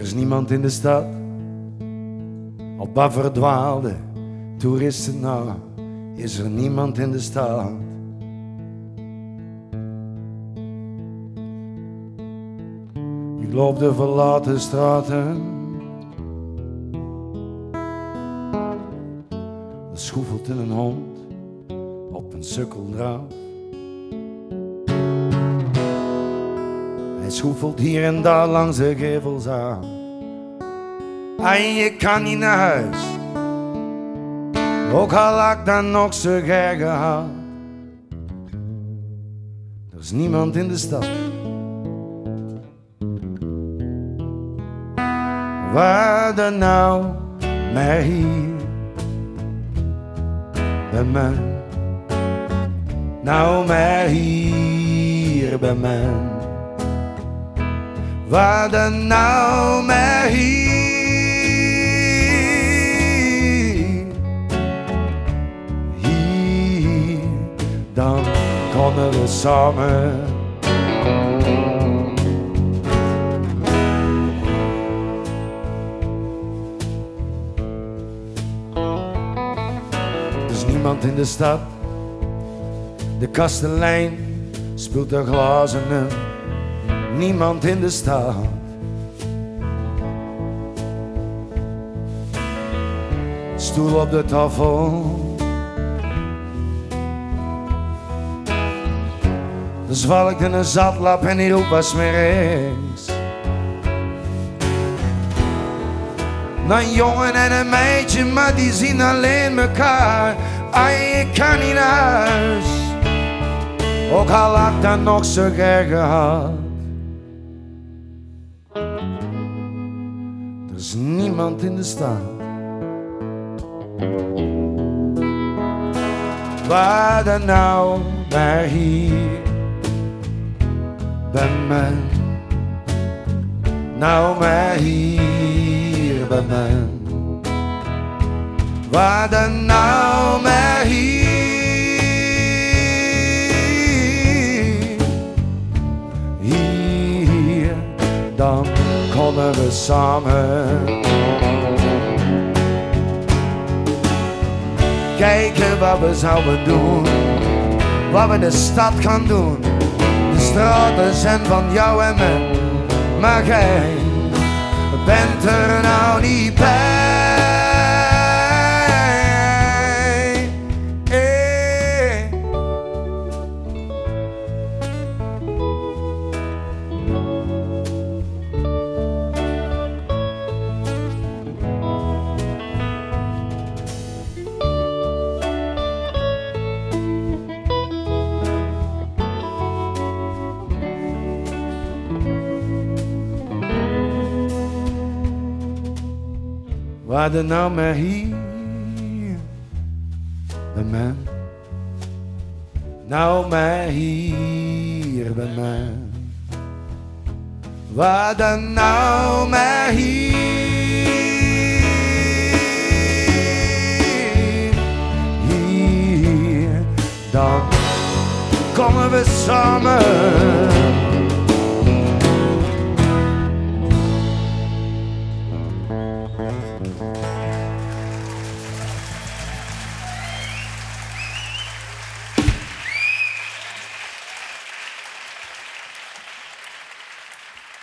is niemand in de stad. Op wat verdwaalde toeristen na, is er niemand in de stad. Ik loop de verlaten straten, er schoefelt in een hond op een sukkeldraaf. Hij schoefelt hier en daar langs de gevels aan. En je kan niet naar huis, ook al had ik dan nog zo gek gehad. Er is niemand in de stad. Waar dan nou, maar hier bij mij. Nou maar hier bij mij. Waar dan nou, maar hier. Hier, dan komen we samen. Er is niemand in de stad. De kastelein speelt de glazen in. Niemand in de stad. Stoel op de tafel. Er zwalkt in een zatlap en hielp was meer rechts. Een jongen en een meisje, maar die zien alleen mekaar. En ik kan niet naar huis, ook al had ik dan nog zo gek gehad. Er is niemand in de stad. Waar dan nou, maar hier bij mij. Nou maar hier bij mij. Waar dan nou, maar hier. Hier, dan komen we samen. Kijken wat we zouden doen, wat we in de stad gaan doen. De straten zijn van jou en mij, maar jij bent er nou niet bij. Waar dan nou maar hier bij mij. Nou maar hier bij mij. Waar dan nou maar hier. Hier, dan komen we samen.